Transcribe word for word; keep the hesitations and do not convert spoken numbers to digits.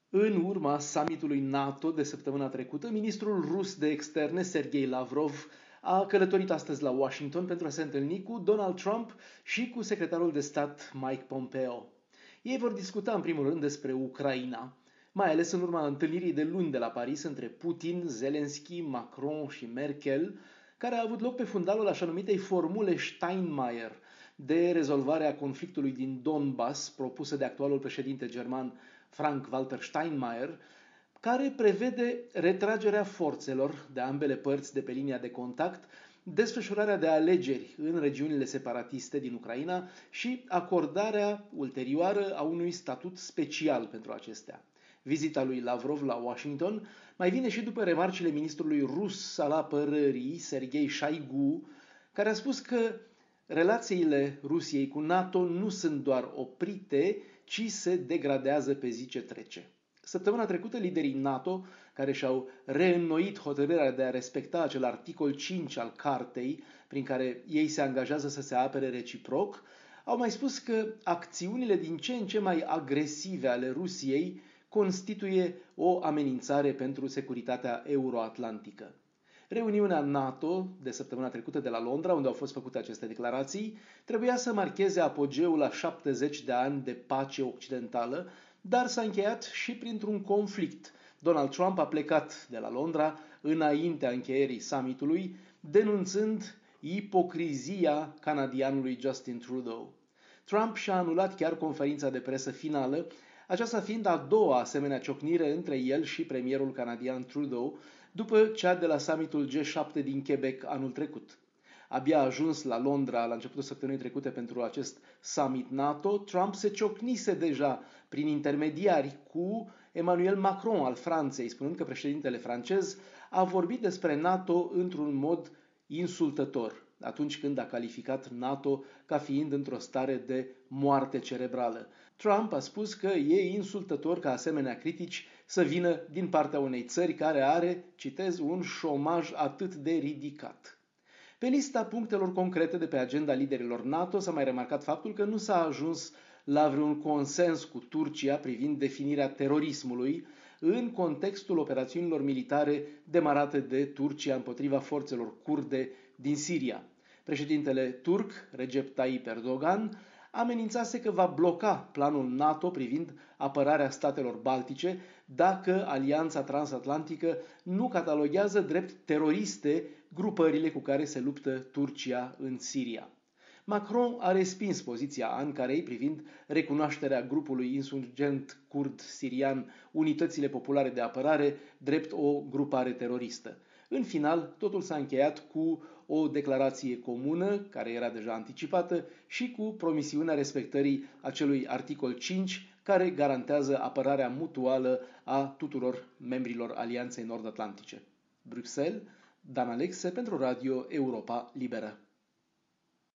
În urma summitului NATO de săptămâna trecută, ministrul rus de externe, Sergei Lavrov, a călătorit astăzi la Washington pentru a se întâlni cu Donald Trump și cu secretarul de stat Mike Pompeo. Ei vor discuta în primul rând despre Ucraina, mai ales în urma întâlnirii de luni de la Paris între Putin, Zelensky, Macron și Merkel, care a avut loc pe fundalul așa numitei formule Steinmeier de rezolvare a conflictului din Donbass, propusă de actualul președinte german Frank-Walter Steinmeier, care prevede retragerea forțelor de ambele părți de pe linia de contact, desfășurarea de alegeri în regiunile separatiste din Ucraina și acordarea ulterioară a unui statut special pentru acestea. Vizita lui Lavrov la Washington mai vine și după remarcile ministrului rus al apărării, Sergei Shoigu, care a spus că relațiile Rusiei cu NATO nu sunt doar oprite, ci se degradează pe zi ce trece. Săptămâna trecută, liderii NATO, care și-au reînnoit hotărârea de a respecta acel articol cinci al cartei, prin care ei se angajează să se apere reciproc, au mai spus că acțiunile din ce în ce mai agresive ale Rusiei constituie o amenințare pentru securitatea euroatlantică. Reuniunea NATO de săptămâna trecută de la Londra, unde au fost făcute aceste declarații, trebuia să marcheze apogeul la șaptezeci de ani de pace occidentală, dar s-a încheiat și printr-un conflict. Donald Trump a plecat de la Londra înaintea încheierii summitului, denunțând ipocrizia canadianului Justin Trudeau. Trump și-a anulat chiar conferința de presă finală, aceasta fiind a doua asemenea ciocnire între el și premierul canadian Trudeau, după cea de la summitul G șapte din Quebec anul trecut. Abia ajuns la Londra la începutul săptămânii trecute pentru acest summit NATO, Trump se ciocnise deja prin intermediari cu Emmanuel Macron al Franței, spunând că președintele francez a vorbit despre NATO într-un mod insultător, atunci când a calificat NATO ca fiind într-o stare de moarte cerebrală. Trump a spus că e insultător ca asemenea critici să vină din partea unei țări care are, citez, un șomaj atât de ridicat. Pe lista punctelor concrete de pe agenda liderilor NATO s-a mai remarcat faptul că nu s-a ajuns la vreun consens cu Turcia privind definirea terorismului în contextul operațiunilor militare demarate de Turcia împotriva forțelor kurde din Siria. Președintele turc, Recep Tayyip Erdogan, amenințase că va bloca planul NATO privind apărarea statelor baltice dacă Alianța Transatlantică nu cataloghează drept teroriste grupările cu care se luptă Turcia în Siria. Macron a respins poziția Ankarei privind recunoașterea grupului insurgent kurd sirian Unitățile Populare de Apărare drept o grupare teroristă. În final, totul s-a încheiat cu o declarație comună, care era deja anticipată, și cu promisiunea respectării acelui articol cinci, care garantează apărarea mutuală a tuturor membrilor Alianței Nord-Atlantice. Bruxelles, Dan Alexe pentru Radio Europa Liberă.